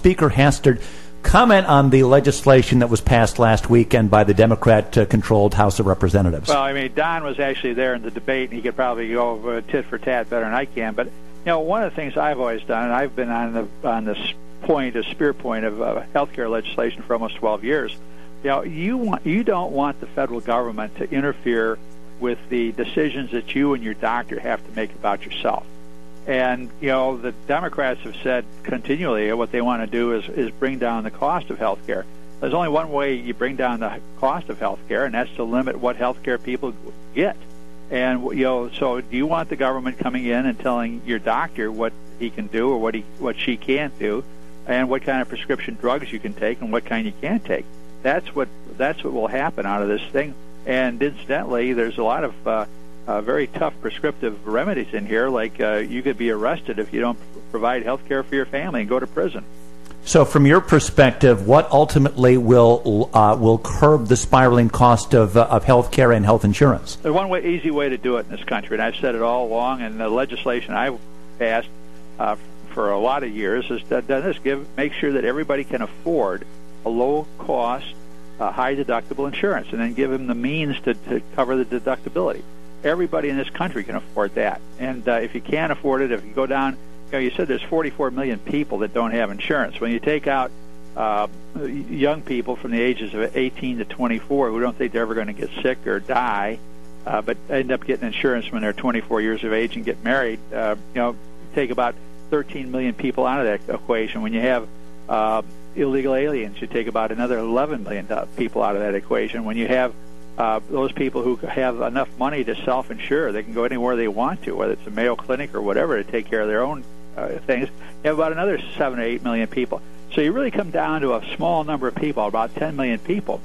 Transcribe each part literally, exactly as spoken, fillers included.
Speaker Hastert comment on the legislation that was passed last weekend by the Democrat-controlled House of Representatives. Well, I mean, Don was actually there in the debate, and he could probably go uh, tit for tat better than I can. But, you know, one of the things I've always done, and I've been on the on this point, a spear point of uh, health care legislation for almost twelve years, you know, you, want, you don't want the federal government to interfere with the decisions that you and your doctor have to make about yourself. And, you know, the Democrats have said continually what they want to do is, is bring down the cost of health care. There's only one way you bring down the cost of health care, and that's to limit what health care people get. And, you know, so do you want the government coming in and telling your doctor what he can do or what he what she can't do, and what kind of prescription drugs you can take and what kind you can't take? That's what that's what will happen out of this thing. And incidentally, there's a lot of uh, Uh, very tough prescriptive remedies in here, like uh, you could be arrested if you don't provide health care for your family and go to prison. So from your perspective, what ultimately will uh, will curb the spiraling cost of, uh, of health care and health insurance? There's one way, easy way to do it in this country, and I've said it all along, and the legislation I've passed uh, for a lot of years has done this, give, make sure that everybody can afford a low-cost, uh, high-deductible insurance, and then give them the means to, to cover the deductibility. Everybody in this country can afford that. And uh, if you can't afford it, if you go down, you know, you said there's forty-four million people that don't have insurance. When you take out uh, young people from the ages of eighteen to twenty-four who don't think they're ever going to get sick or die, uh, but end up getting insurance when they're twenty-four years of age and get married, uh, you know, take about thirteen million people out of that equation. When you have uh, illegal aliens, you take about another eleven million people out of that equation. When you have Uh, those people who have enough money to self-insure, they can go anywhere they want to, whether it's a Mayo Clinic or whatever, to take care of their own uh, things. You have about another seven or eight million people. So you really come down to a small number of people, about ten million people,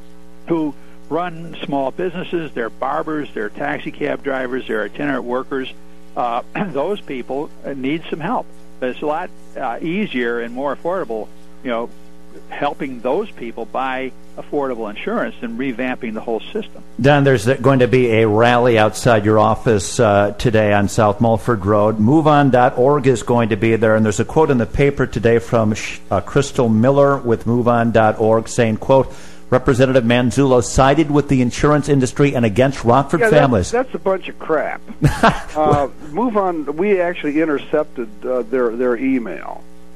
who run small businesses. They're barbers, they're taxi cab drivers, they're itinerant workers. Uh, those people need some help. But it's a lot uh, easier and more affordable, you know, helping those people buy affordable insurance and revamping the whole system. Don, there's going to be a rally outside your office uh, today on South Mulford Road. move on dot org is going to be there, and there's a quote in the paper today from uh, Crystal Miller with move on dot org saying, quote, Representative Manzullo sided with the insurance industry and against Rockford yeah, families. That's, that's a bunch of crap. uh, Move On, we actually intercepted uh, their, their email.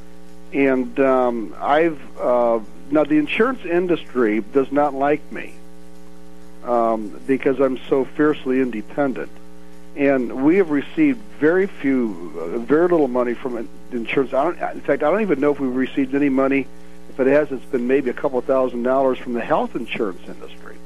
And um, I've uh, now the insurance industry does not like me um, because I'm so fiercely independent, and we have received very few, uh, very little money from insurance. I don't, in fact, I don't even know if we've received any money. If it has, it's been maybe a couple of thousand dollars from the health insurance industry.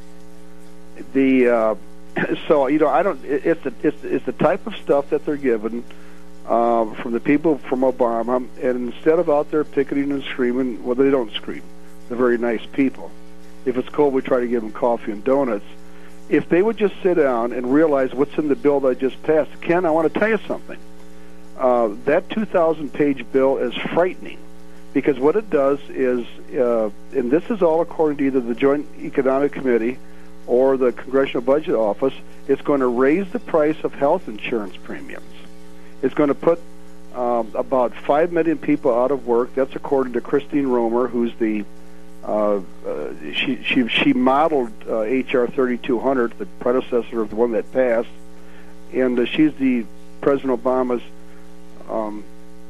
The uh, so you know I don't. It, it's the it's, it's the type of stuff that they're given. Uh, from the people from Obama, and instead of out there picketing and screaming, well, they don't scream. They're very nice people. If it's cold, we try to give them coffee and donuts. If they would just sit down and realize what's in the bill that I just passed, Ken, I want to tell you something. Uh, that two thousand page bill is frightening, because what it does is, uh, and this is all according to either the Joint Economic Committee or the Congressional Budget Office, it's going to raise the price of health insurance premiums. It's going to put um, about five million people out of work. That's according to Christine Romer, who's the uh, uh, she she she modeled uh, H R thirty-two hundred, the predecessor of the one that passed, and uh, she's the President Obama's um,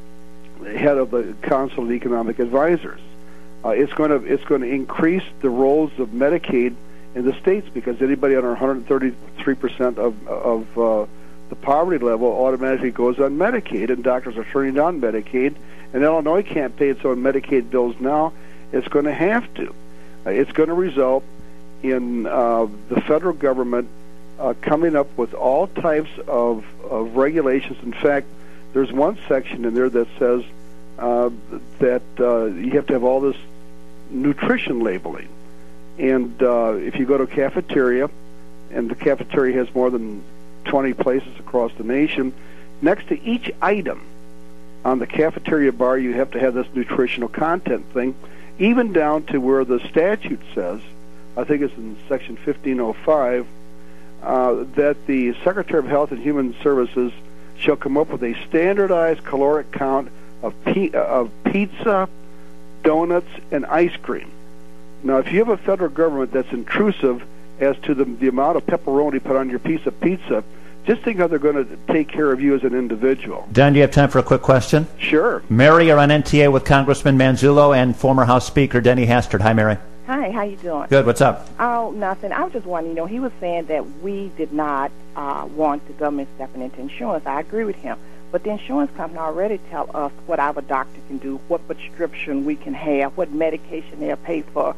head of the Council of Economic Advisors. Uh, it's going to it's going to increase the roles of Medicaid in the states, because anybody under one hundred thirty-three percent of of uh, the poverty level automatically goes on Medicaid, and doctors are turning down Medicaid, and Illinois can't pay its own Medicaid bills now. It's going to have to. Uh, it's going to result in uh, the federal government uh, coming up with all types of, of regulations. In fact, there's one section in there that says uh, that uh, you have to have all this nutrition labeling. And uh, if you go to a cafeteria, and the cafeteria has more than twenty places across the nation, next to each item on the cafeteria bar, you have to have this nutritional content thing, even down to where the statute says, I think it's in Section fifteen oh five, uh, that the Secretary of Health and Human Services shall come up with a standardized caloric count of, pi- of pizza, donuts, and ice cream. Now, if you have a federal government that's intrusive as to the, the amount of pepperoni put on your piece of pizza, just think how they're going to take care of you as an individual. Don, do you have time for a quick question? Sure. Mary, you're on N T A with Congressman Manzullo and former House Speaker Denny Hastert. Hi, Mary. Hi, how you doing? Good. What's up? Oh, nothing. I was just wondering, you know, he was saying that we did not uh, want the government stepping into insurance. I agree with him. But the insurance company already tell us what our doctor can do, what prescription we can have, what medication they'll pay for.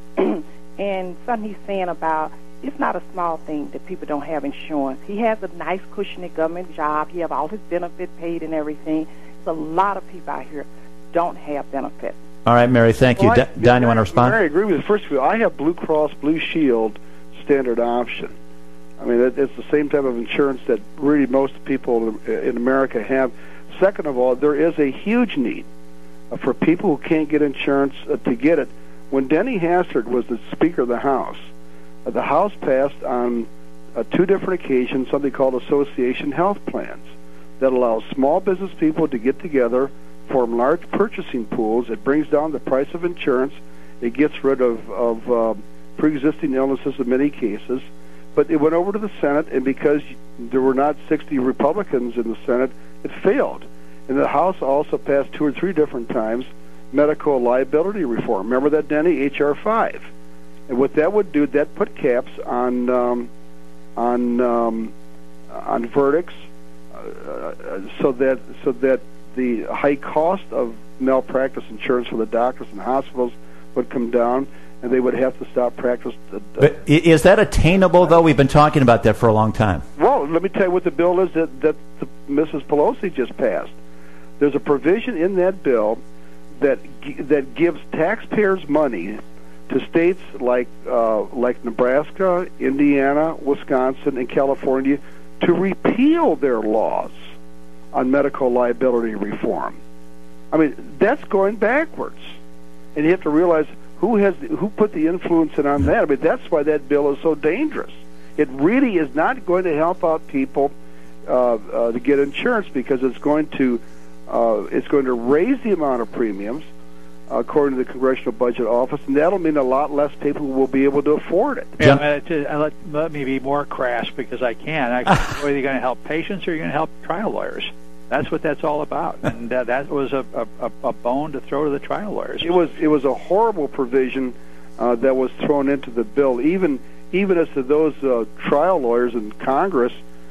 And something he's saying about it's not a small thing that people don't have insurance. He has a nice, cushiony government job. He have all his benefits paid and everything. There's a lot of people out here don't have benefits. All right, Mary, thank you. Well, I, D- Don, you want to respond? Mary, I agree with you. First of all, I have Blue Cross Blue Shield standard option. I mean, it, it's the same type of insurance that really most people in America have. Second of all, there is a huge need for people who can't get insurance uh, to get it. When Denny Hastert was the Speaker of the House, uh, the House passed on uh, two different occasions something called association health plans that allows small business people to get together, form large purchasing pools. It brings down the price of insurance. It gets rid of, of uh, pre-existing illnesses in many cases. But it went over to the Senate, and because there were not sixty Republicans in the Senate, it failed. And the House also passed two or three different times medical liability reform. Remember that, Denny? H R five. And what that would do, that put caps on um, on um, on verdicts, uh, so that so that the high cost of malpractice insurance for the doctors and hospitals would come down, and they would have to stop practice. Uh, but is that attainable, though? We've been talking about that for a long time. Well, let me tell you what the bill is that, that the, Missus Pelosi just passed. There's a provision in that bill that that gives taxpayers money to states like uh, like Nebraska, Indiana, Wisconsin, and California to repeal their laws on medical liability reform. I mean, that's going backwards, and you have to realize who has who put the influence in on that. I mean, that's why that bill is so dangerous. It really is not going to help out people uh, uh, to get insurance, because it's going to uh, it's going to raise the amount of premiums, uh, according to the Congressional Budget Office, and that'll mean a lot less people will be able to afford it. Yeah, uh, to, uh, let, let me be more crass because I can. I, are you going to help patients or are you going to help trial lawyers? That's what that's all about, and uh, that was a, a, a bone to throw to the trial lawyers. It was it was a horrible provision uh, that was thrown into the bill, even even as to those uh, trial lawyers in Congress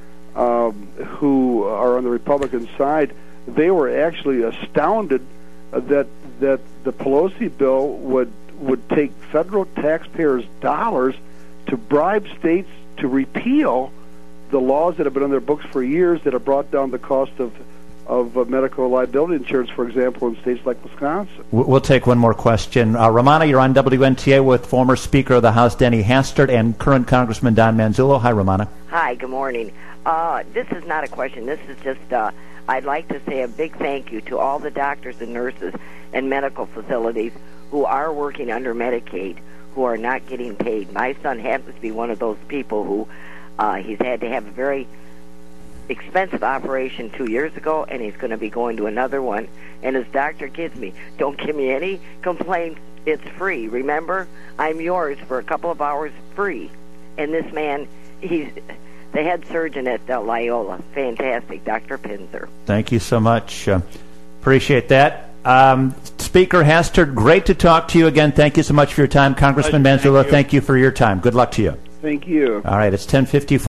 um, who are on the Republican side. They were actually astounded uh, that that the Pelosi bill would would take federal taxpayers' dollars to bribe states to repeal the laws that have been on their books for years that have brought down the cost of of uh, medical liability insurance, for example, in states like Wisconsin. We'll take one more question. Uh, Romana, you're on W N T A with former Speaker of the House Denny Hastert and current Congressman Don Manzullo. Hi, Romana. Hi, good morning. Uh, this is not a question. This is just, uh, I'd like to say a big thank you to all the doctors and nurses and medical facilities who are working under Medicaid, who are not getting paid. My son happens to be one of those people who uh, he's had to have a very expensive operation two years ago, and he's going to be going to another one. And his doctor gives me, don't give me any complaints, it's free. Remember, I'm yours for a couple of hours free. And this man, he's the head surgeon at uh, Loyola. Fantastic, Doctor Pinzer. Thank you so much. Uh, appreciate that. Um, Speaker Hastert, great to talk to you again. Thank you so much for your time. Congressman Manzullo, thank you. thank you for your time. Good luck to you. Thank you. All right, it's ten fifty-four.